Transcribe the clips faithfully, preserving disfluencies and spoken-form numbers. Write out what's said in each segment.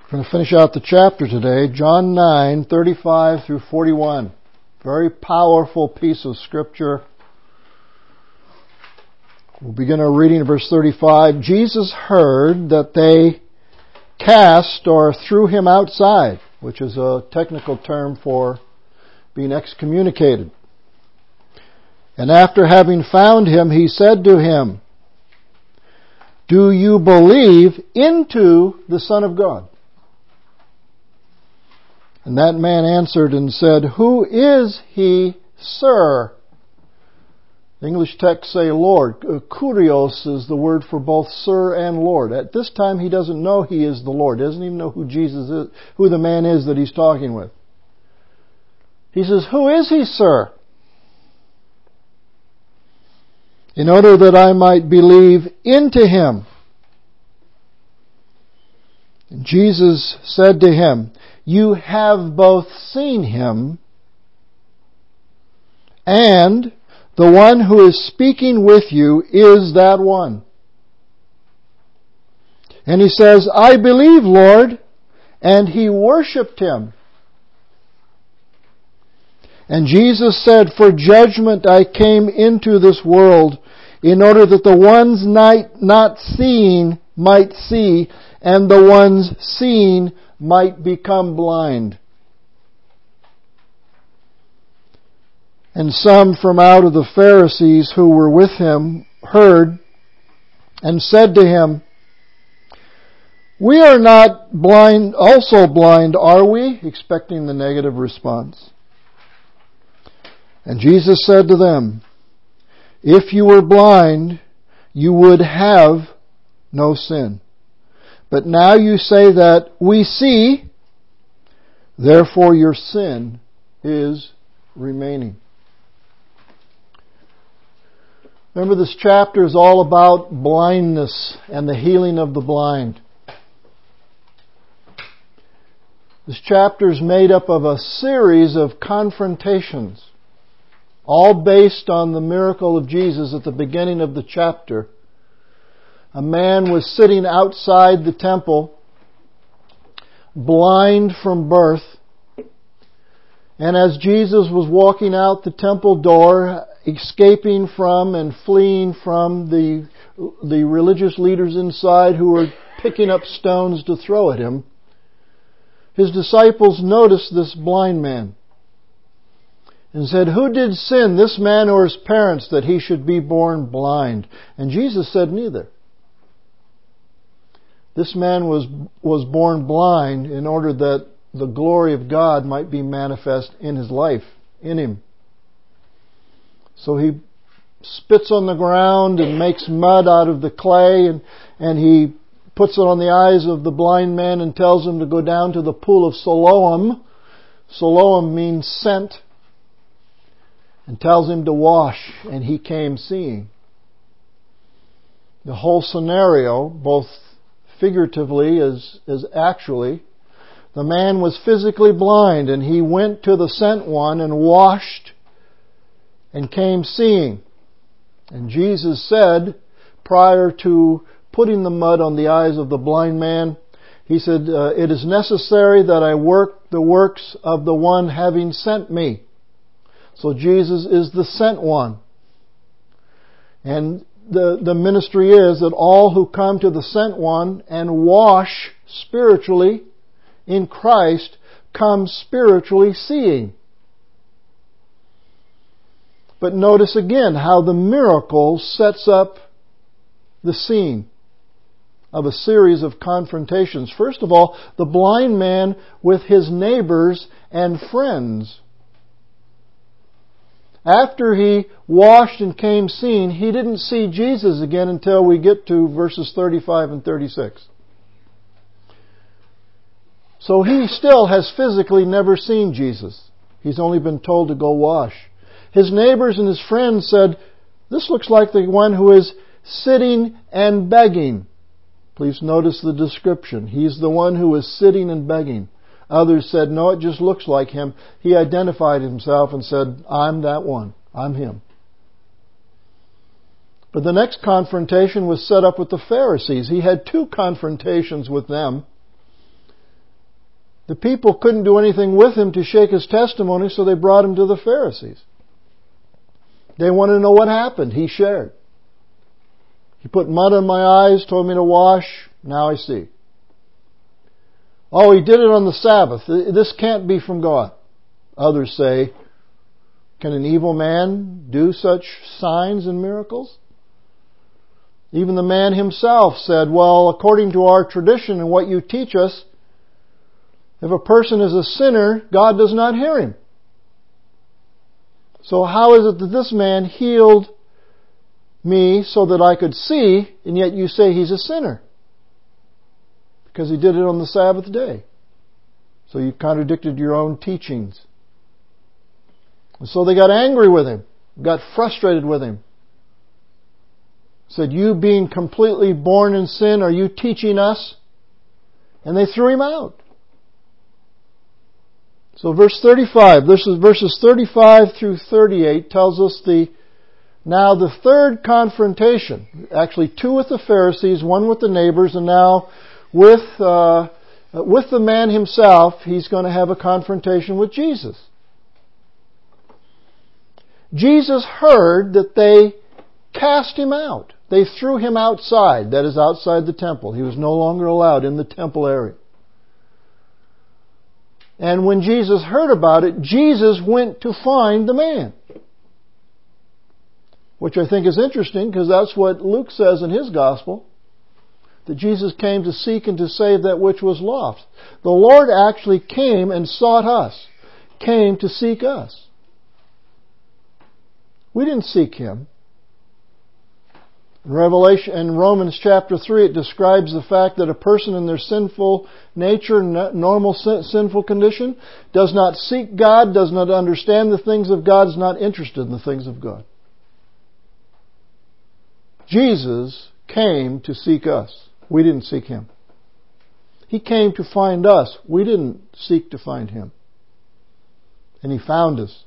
We're going to finish out the chapter today, John nine, thirty-five through forty-one. Very powerful piece of Scripture. We'll begin our reading at verse thirty-five. Jesus heard that they cast or threw him outside, which is a technical term for being excommunicated. And after having found him, he said to him, "Do you believe into the Son of God?" And that man answered and said, "Who is he, sir?" The English texts say Lord. Kurios is the word for both sir and Lord. At this time he doesn't know he is the Lord. He doesn't even know who Jesus is, who the man is that he's talking with. He says, "Who is he, sir?" In order that I might believe into him. And Jesus said to him, "You have both seen him, and the one who is speaking with you is that one." And he says, "I believe, Lord," and he worshipped him. And Jesus said, "For judgment I came into this world, in order that the ones not seeing might see, and the ones seeing might become blind." And some from out of the Pharisees who were with him heard and said to him, "We are not blind, also blind, are we?" Expecting the negative response. And Jesus said to them, "If you were blind, you would have no sin. But now you say that we see, therefore your sin is remaining." Remember, this chapter is all about blindness and the healing of the blind. This chapter is made up of a series of confrontations, all based on the miracle of Jesus at the beginning of the chapter. A man was sitting outside the temple, blind from birth. And as Jesus was walking out the temple door, escaping from and fleeing from the, the religious leaders inside who were picking up stones to throw at him, his disciples noticed this blind man and said, "Who did sin, this man or his parents, that he should be born blind?" And Jesus said, "Neither." This man was, was born blind in order that the glory of God might be manifest in his life, in him. So he spits on the ground and makes mud out of the clay, and, and he puts it on the eyes of the blind man and tells him to go down to the pool of Siloam. Siloam means sent. And tells him to wash, and he came seeing. The whole scenario, both figuratively as, as actually, the man was physically blind, and he went to the sent one and washed and came seeing. And Jesus said, prior to putting the mud on the eyes of the blind man, He said, uh, "It is necessary that I work the works of the one having sent me." So Jesus is the sent one. And the, the ministry is that all who come to the sent one and wash spiritually in Christ come spiritually seeing. But notice again how the miracle sets up the scene of a series of confrontations. First of all, the blind man with his neighbors and friends. After he washed and came seeing, he didn't see Jesus again until we get to verses thirty-five and thirty-six. So he still has physically never seen Jesus. He's only been told to go wash. His neighbors and his friends said, "This looks like the one who is sitting and begging." Please notice the description. He's the one who is sitting and begging. Others said, "No, it just looks like him." He identified himself and said, "I'm that one. I'm him." But the next confrontation was set up with the Pharisees. He had two confrontations with them. The people couldn't do anything with him to shake his testimony, so they brought him to the Pharisees. They wanted to know what happened. He shared. He put mud on my eyes, told me to wash. Now I see. Oh, he did it on the Sabbath. This can't be from God. Others say, can an evil man do such signs and miracles? Even the man himself said, well, according to our tradition and what you teach us, if a person is a sinner, God does not hear him. So how is it that this man healed me so that I could see, and yet you say he's a sinner? Because he did it on the Sabbath day. So you contradicted your own teachings. And so they got angry with him, got frustrated with him. Said, you being completely born in sin, are you teaching us? And they threw him out. So verse thirty-five, this is verses thirty-five through thirty-eight, tells us the now the third confrontation. Actually, two with the Pharisees, one with the neighbors, and now with uh, with the man himself, he's going to have a confrontation with Jesus. Jesus heard that they cast him out. They threw him outside, that is outside the temple. He was no longer allowed in the temple area. And when Jesus heard about it, Jesus went to find the man. Which I think is interesting, because that's what Luke says in his gospel, that Jesus came to seek and to save that which was lost. The Lord actually came and sought us, came to seek us. We didn't seek Him. In Revelation, in Romans chapter three, it describes the fact that a person in their sinful nature, normal sinful condition, does not seek God, does not understand the things of God, is not interested in the things of God. Jesus came to seek us. We didn't seek Him. He came to find us. We didn't seek to find Him. And He found us.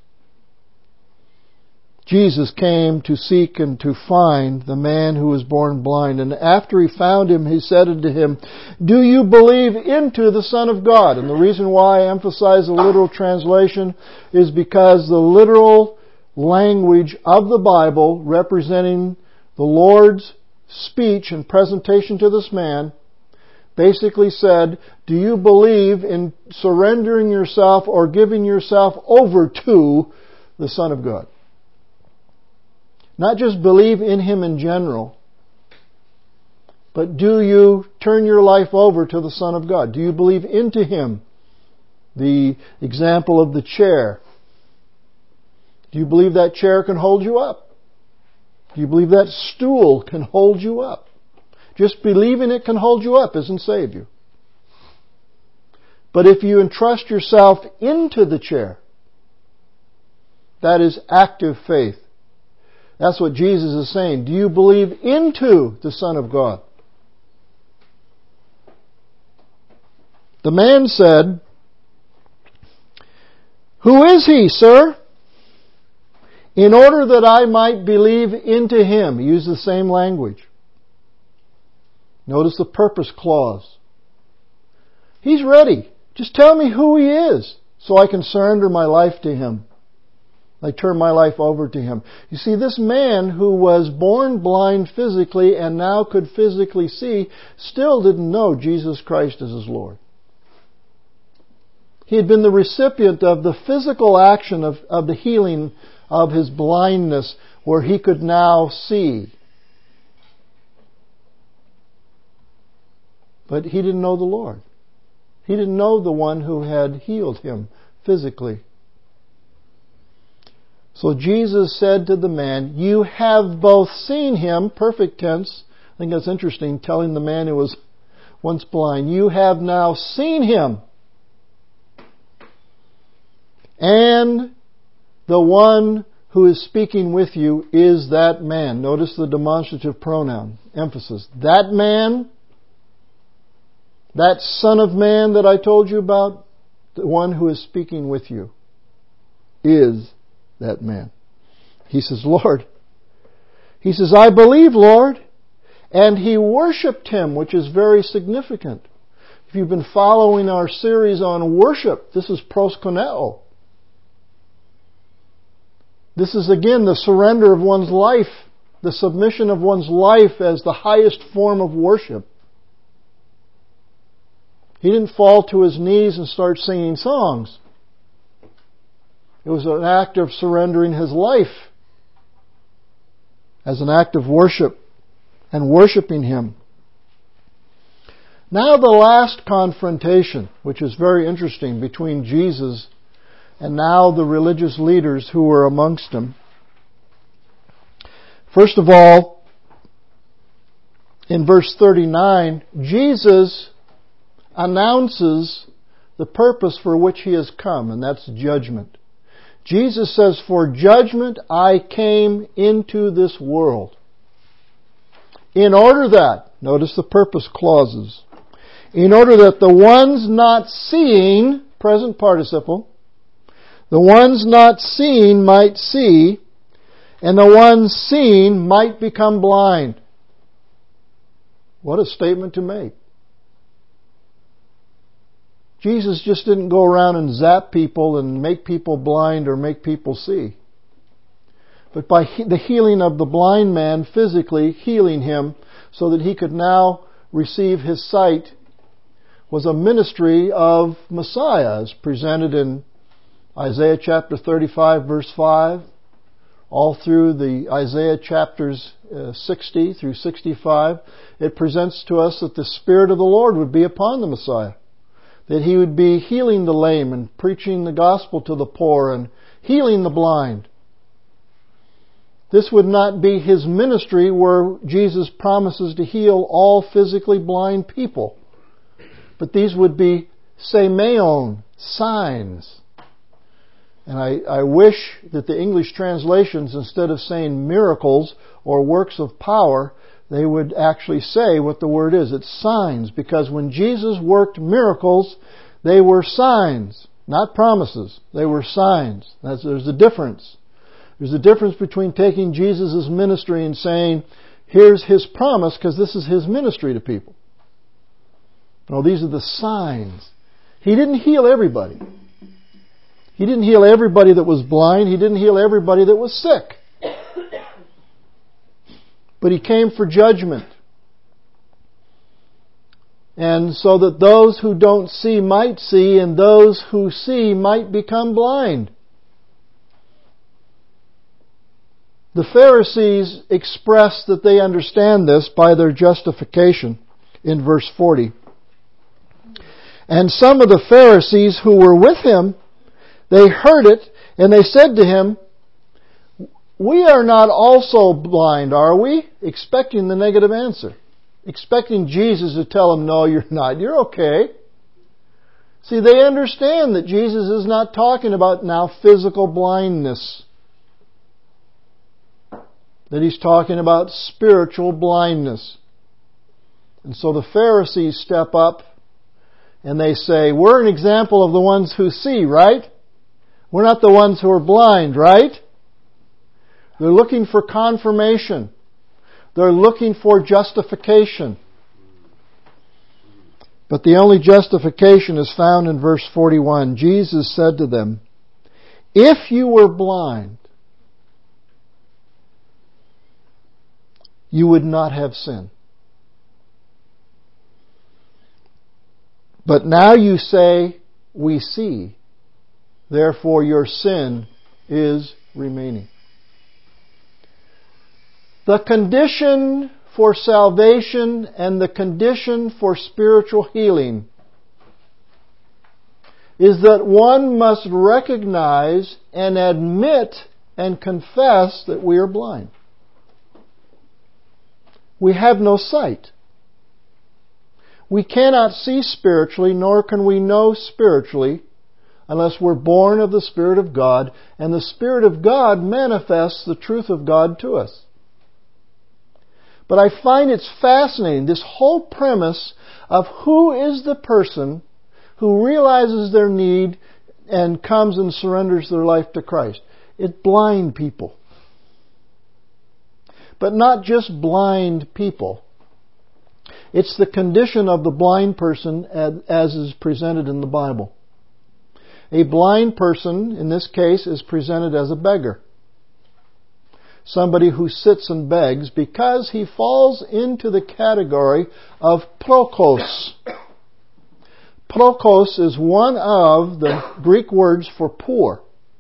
Jesus came to seek and to find the man who was born blind. And after He found him, He said unto him, do you believe into the Son of God? And the reason why I emphasize the literal translation is because the literal language of the Bible representing the Lord's speech and presentation to this man basically said, do you believe in surrendering yourself or giving yourself over to the Son of God? Not just believe in Him in general, but do you turn your life over to the Son of God? Do you believe into Him? The example of the chair. Do you believe that chair can hold you up? Do you believe that stool can hold you up? Just believing it can hold you up isn't save you. But if you entrust yourself into the chair, that is active faith. That's what Jesus is saying. Do you believe into the Son of God? The man said, who is He, sir? In order that I might believe into Him. He used the same language. Notice the purpose clause. He's ready. Just tell me who He is so I can surrender my life to Him. I turn my life over to Him. You see, this man who was born blind physically and now could physically see still didn't know Jesus Christ as his Lord. He had been the recipient of the physical action of, of the healing of his blindness where he could now see. But he didn't know the Lord. He didn't know the one who had healed him physically. So Jesus said to the man, you have both seen Him, perfect tense. I think that's interesting, telling the man who was once blind, you have now seen Him. And the one who is speaking with you is that man. Notice the demonstrative pronoun, emphasis. That man, that Son of Man that I told you about, the one who is speaking with you is that man. He says, Lord. He says, I believe, Lord. And he worshipped Him, which is very significant. If you've been following our series on worship, this is proskuneo. This is again the surrender of one's life, the submission of one's life as the highest form of worship. He didn't fall to his knees and start singing songs. It was an act of surrendering his life as an act of worship and worshiping Him. Now the last confrontation, which is very interesting, between Jesus and now the religious leaders who were amongst him. First of all, in verse thirty-nine, Jesus announces the purpose for which He has come, and that's judgment. Jesus says, "For judgment I came into this world." In order that, notice the purpose clauses, in order that the ones not seeing, present participle, the ones not seeing might see, and the ones seeing might become blind. What a statement to make. Jesus just didn't go around and zap people and make people blind or make people see. But by he- the healing of the blind man, physically healing him so that he could now receive his sight, was a ministry of Messiah, as presented in Isaiah chapter thirty-five, verse five, all through the Isaiah chapters uh, sixty through sixty-five. It presents to us that the Spirit of the Lord would be upon the Messiah, that He would be healing the lame and preaching the gospel to the poor and healing the blind. This would not be His ministry where Jesus promises to heal all physically blind people, but these would be semeion, signs. And I, I wish that the English translations, instead of saying miracles or works of power, they would actually say what the word is. It's signs, because when Jesus worked miracles, they were signs, not promises. They were signs. That's, there's a difference. There's a difference between taking Jesus' ministry and saying, here's His promise, because this is His ministry to people. No, these are the signs. He didn't heal everybody. He didn't heal everybody that was blind. He didn't heal everybody that was sick. But He came for judgment. And so that those who don't see might see, and those who see might become blind. The Pharisees express that they understand this by their justification in verse forty. And some of the Pharisees who were with Him, they heard it, and they said to Him, "We are not also blind, are we?" Expecting the negative answer. Expecting Jesus to tell them, "No, you're not. You're okay." See, they understand that Jesus is not talking about now physical blindness. That He's talking about spiritual blindness. And so the Pharisees step up and they say, "We're an example of the ones who see, right? We're not the ones who are blind, right?" They're looking for confirmation. They're looking for justification. But the only justification is found in verse forty-one. Jesus said to them, "If you were blind, you would not have sin. But now you say, 'We see.' Therefore your sin is remaining." The condition for salvation and the condition for spiritual healing is that one must recognize and admit and confess that we are blind. We have no sight. We cannot see spiritually, nor can we know spiritually, unless we're born of the Spirit of God, and the Spirit of God manifests the truth of God to us. But I find it's fascinating, this whole premise of who is the person who realizes their need and comes and surrenders their life to Christ. It's blind people. But not just blind people. It's the condition of the blind person as is presented in the Bible. A blind person, in this case, is presented as a beggar. Somebody who sits and begs because he falls into the category of prokos. Prokos is one of the Greek words for poor.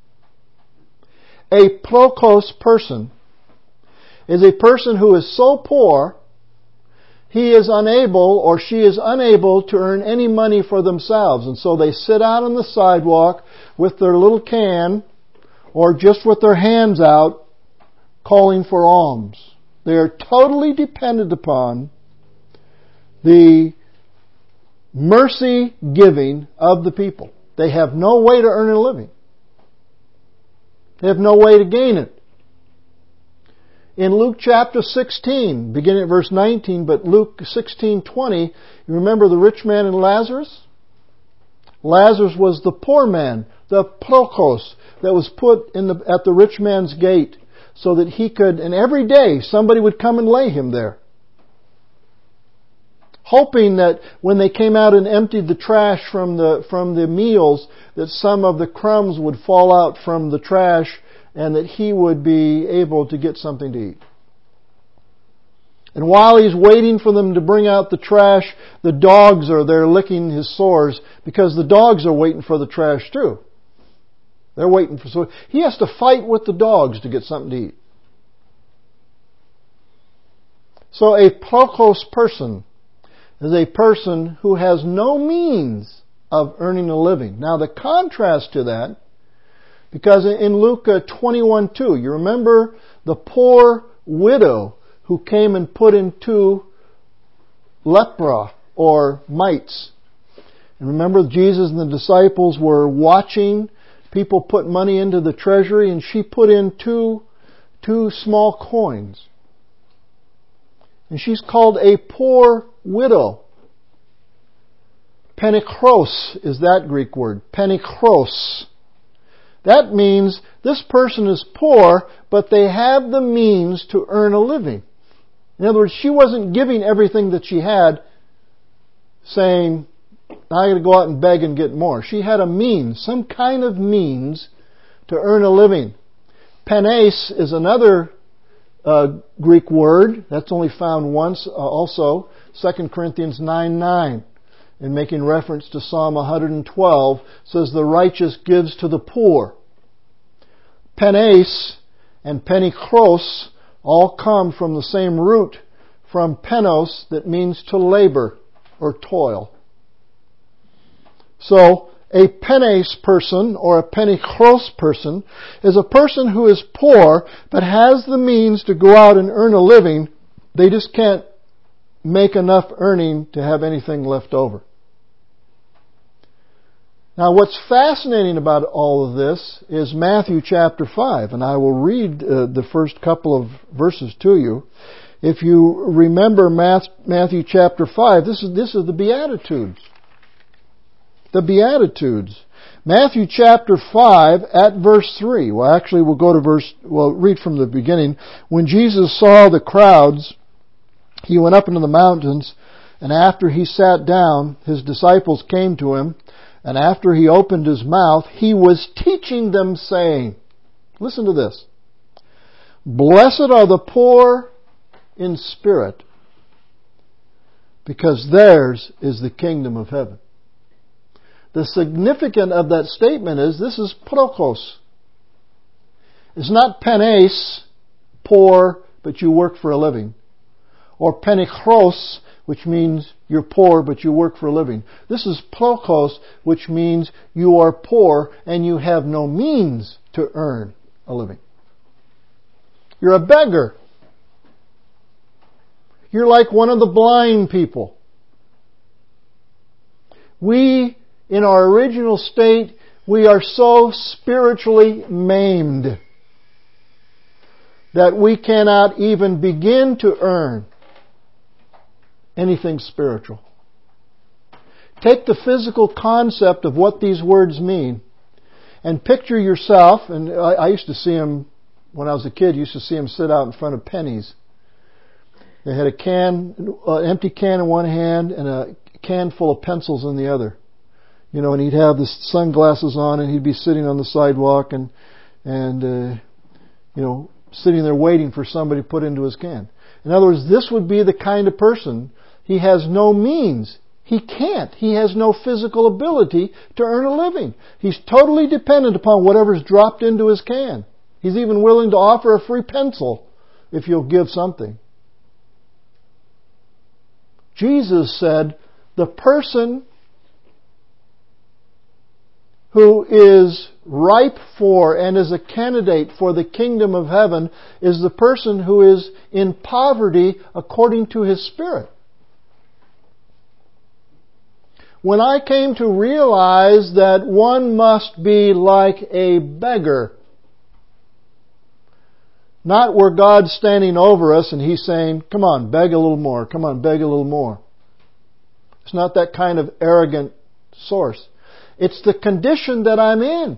A prokos person is a person who is so poor he is unable or she is unable to earn any money for themselves. And so they sit out on the sidewalk with their little can or just with their hands out calling for alms. They are totally dependent upon the mercy giving of the people. They have no way to earn a living. They have no way to gain it. In Luke chapter sixteen, beginning at verse nineteen, but Luke sixteen twenty, you remember the rich man and Lazarus? Lazarus was the poor man, the prokos, that was put in the, at the rich man's gate so that he could, and every day somebody would come and lay him there. Hoping that when they came out and emptied the trash from the, from the meals, that some of the crumbs would fall out from the trash and that he would be able to get something to eat. And while he's waiting for them to bring out the trash, the dogs are there licking his sores because the dogs are waiting for the trash too. They're waiting for so he has to fight with the dogs to get something to eat. So a prokos person is a person who has no means of earning a living. Now the contrast to that, because in Luke twenty-one two, you remember the poor widow who came and put into lepra or mites. And remember Jesus and the disciples were watching people put money into the treasury, and she put in two, two small coins. And she's called a poor widow. Penekros is that Greek word. Penekros. That means this person is poor, but they have the means to earn a living. In other words, she wasn't giving everything that she had, saying, I got to go out and beg and get more. She had a means, some kind of means to earn a living. Penes is another uh, Greek word. That's only found once uh, also. Second Corinthians nine nine. In making reference to Psalm one twelve, says the righteous gives to the poor. Penes and penekros all come from the same root, from penos, that means to labor or toil. So, a penes person or a penekros person is a person who is poor but has the means to go out and earn a living. They just can't make enough earning to have anything left over. Now what's fascinating about all of this is Matthew chapter five, and I will read uh, the first couple of verses to you. If you remember Matthew chapter five, this is, this is the Beatitudes. The Beatitudes. Matthew chapter five at verse three. Well, actually we'll go to verse, well, read from the beginning. When Jesus saw the crowds, he went up into the mountains, and after he sat down, his disciples came to him, and after he opened his mouth, he was teaching them, saying, listen to this, Blessed are the poor in spirit, because theirs is the kingdom of heaven. The significance of that statement is this is prokos. It's not penes, poor, but you work for a living. Or penekros, which means you're poor but you work for a living. This is prokos, which means you are poor and you have no means to earn a living. You're a beggar. You're like one of the blind people. We, in our original state, we are so spiritually maimed that we cannot even begin to earn anything spiritual. Take the physical concept of what these words mean and picture yourself, and I, I used to see him, when I was a kid, used to see him sit out in front of pennies. They had a can, an empty can in one hand and a can full of pencils in the other. You know, and he'd have the sunglasses on and he'd be sitting on the sidewalk and, and, uh, you know, sitting there waiting for somebody to put into his can. In other words, this would be the kind of person, he has no means. He can't. He has no physical ability to earn a living. He's totally dependent upon whatever's dropped into his can. He's even willing to offer a free pencil if you'll give something. Jesus said, the person who is ripe for and is a candidate for the kingdom of heaven is the person who is in poverty according to his spirit. When I came to realize that one must be like a beggar, not where God's standing over us and He's saying, come on, beg a little more, come on, beg a little more. It's not that kind of arrogant source. It's the condition that I'm in.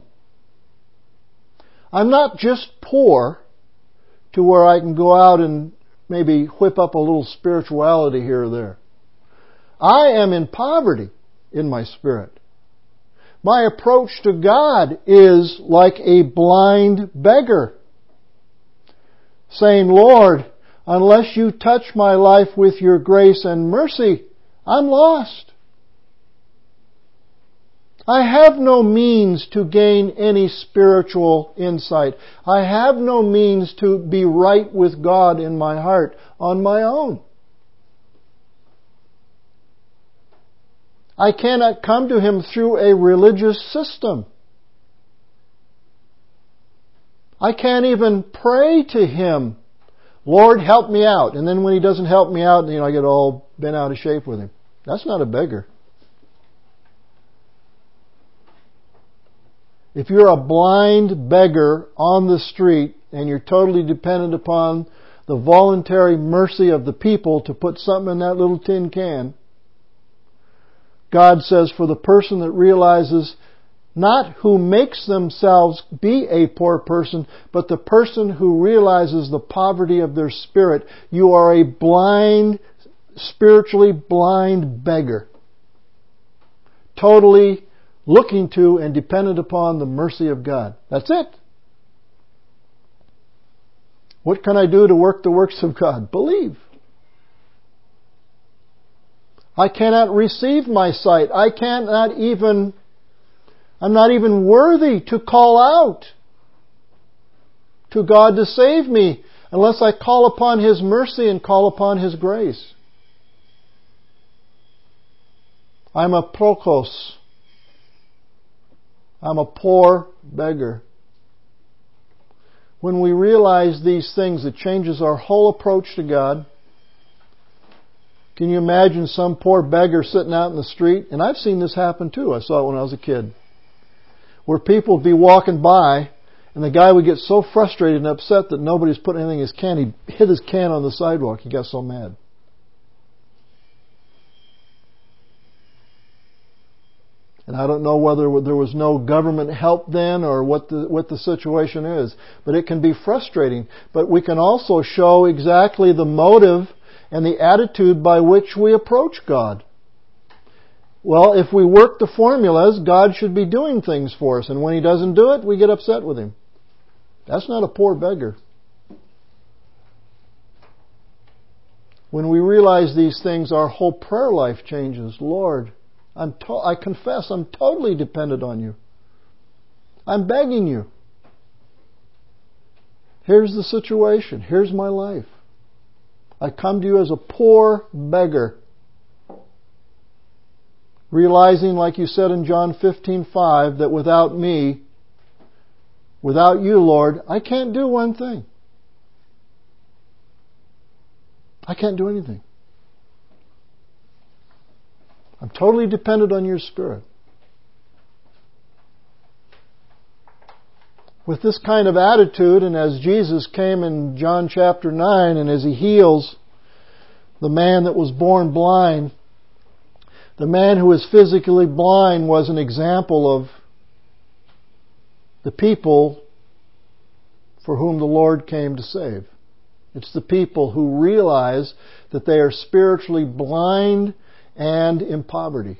I'm not just poor to where I can go out and maybe whip up a little spirituality here or there. I am in poverty in my spirit. My approach to God is like a blind beggar, saying, Lord, unless you touch my life with your grace and mercy, I'm lost. I have no means to gain any spiritual insight. I have no means to be right with God in my heart on my own. I cannot come to Him through a religious system. I can't even pray to Him, Lord, help me out. And then when He doesn't help me out, you know, I get all bent out of shape with Him. That's not a beggar. If you're a blind beggar on the street and you're totally dependent upon the voluntary mercy of the people to put something in that little tin can, God says for the person that realizes not who makes themselves be a poor person, but the person who realizes the poverty of their spirit, you are a blind, spiritually blind beggar. Totally looking to and dependent upon the mercy of God. That's it. What can I do to work the works of God? Believe. I cannot receive my sight. I cannot even, I'm not even worthy to call out to God to save me unless I call upon His mercy and call upon His grace. I'm a prokos. I'm a poor beggar. When we realize these things, it changes our whole approach to God. Can you imagine some poor beggar sitting out in the street? And I've seen this happen too. I saw it when I was a kid. Where people would be walking by and the guy would get so frustrated and upset that nobody's putting anything in his can. He hit his can on the sidewalk. He got so mad. And I don't know whether there was no government help then or what the what the situation is. But it can be frustrating. But we can also show exactly the motive and the attitude by which we approach God. Well, if we work the formulas, God should be doing things for us. And when He doesn't do it, we get upset with Him. That's not a poor beggar. When we realize these things, our whole prayer life changes. Lord, I'm to- I confess I'm totally dependent on You. I'm begging You. Here's the situation. Here's my life. I come to You as a poor beggar. Realizing, like You said in John fifteen five, that without Me, without You, Lord, I can't do one thing. I can't do anything. I'm totally dependent on Your Spirit. With this kind of attitude, and as Jesus came in John chapter nine, and as He heals the man that was born blind, the man who was physically blind was an example of the people for whom the Lord came to save. It's the people who realize that they are spiritually blind and in poverty.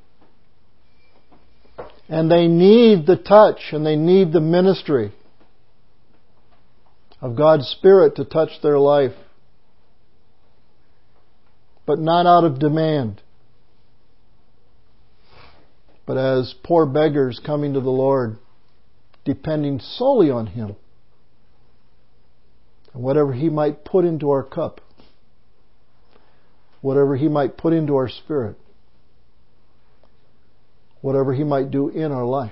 And they need the touch and they need the ministry of God's Spirit to touch their life. But not out of demand, but as poor beggars coming to the Lord, depending solely on Him. And whatever He might put into our cup, whatever He might put into our spirit, whatever He might do in our life.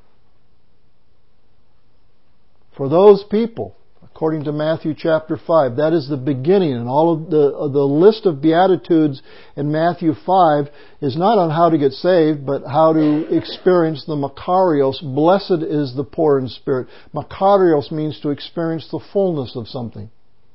For those people, according to Matthew chapter five, that is the beginning, and all of the, of the list of Beatitudes in Matthew five is not on how to get saved, but how to experience the Makarios. Blessed is the poor in spirit. Makarios means to experience the fullness of something.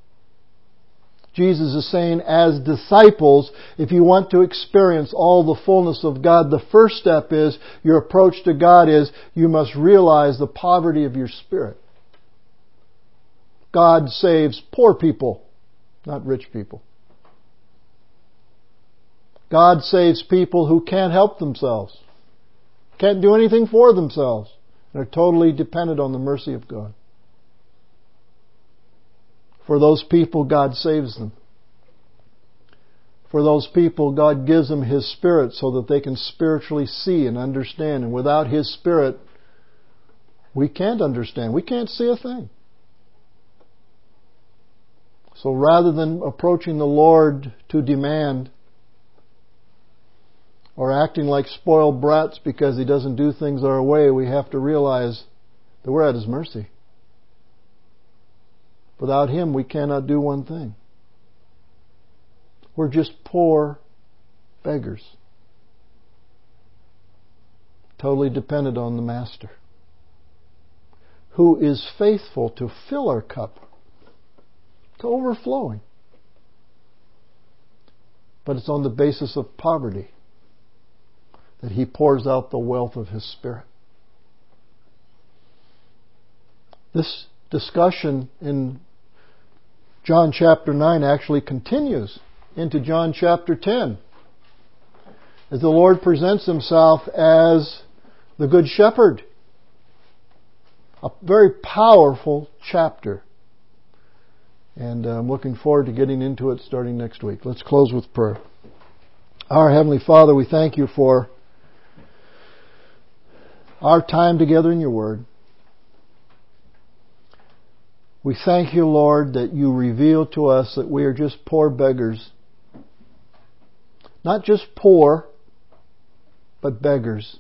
Jesus is saying, as disciples, if you want to experience all the fullness of God, the first step is, your approach to God is, you must realize the poverty of your spirit. God saves poor people, not rich people. God saves people who can't help themselves, can't do anything for themselves, and are totally dependent on the mercy of God. For those people, God saves them. For those people, God gives them His Spirit so that they can spiritually see and understand. And without His Spirit, we can't understand. We can't see a thing. So rather than approaching the Lord to demand or acting like spoiled brats because He doesn't do things our way, we have to realize that we're at His mercy. Without Him, we cannot do one thing. We're just poor beggars, totally dependent on the Master, who is faithful to fill our cup to overflowing. But it's on the basis of poverty that He pours out the wealth of His Spirit. This discussion in John chapter nine actually continues into John chapter ten, as the Lord presents Himself as the Good Shepherd. A very powerful chapter. And I'm looking forward to getting into it starting next week. Let's close with prayer. Our Heavenly Father, we thank You for our time together in Your Word. We thank You, Lord, that You reveal to us that we are just poor beggars. Not just poor, but beggars.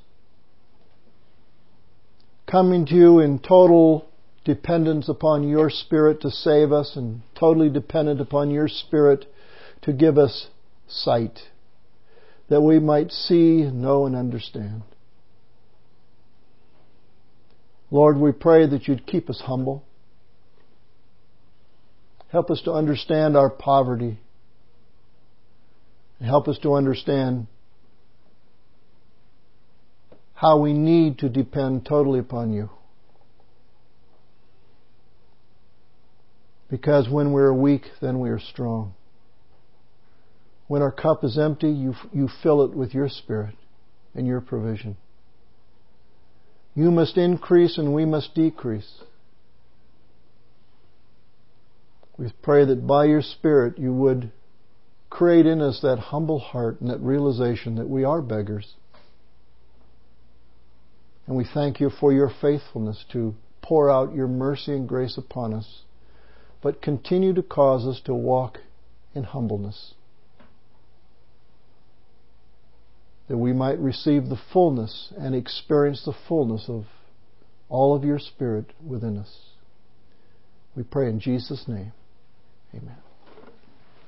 Coming to You in total dependence upon Your Spirit to save us, and totally dependent upon Your Spirit to give us sight, that we might see, know, and understand. Lord, we pray that You'd keep us humble. Help us to understand our poverty. And help us to understand how we need to depend totally upon You. Because when we're weak, then we are strong. When our cup is empty, you, you fill it with Your Spirit and Your provision. You must increase and we must decrease. We pray that by Your Spirit You would create in us that humble heart and that realization that we are beggars. And we thank You for Your faithfulness to pour out Your mercy and grace upon us, but continue to cause us to walk in humbleness, that we might receive the fullness and experience the fullness of all of Your Spirit within us. We pray in Jesus' name. Amen.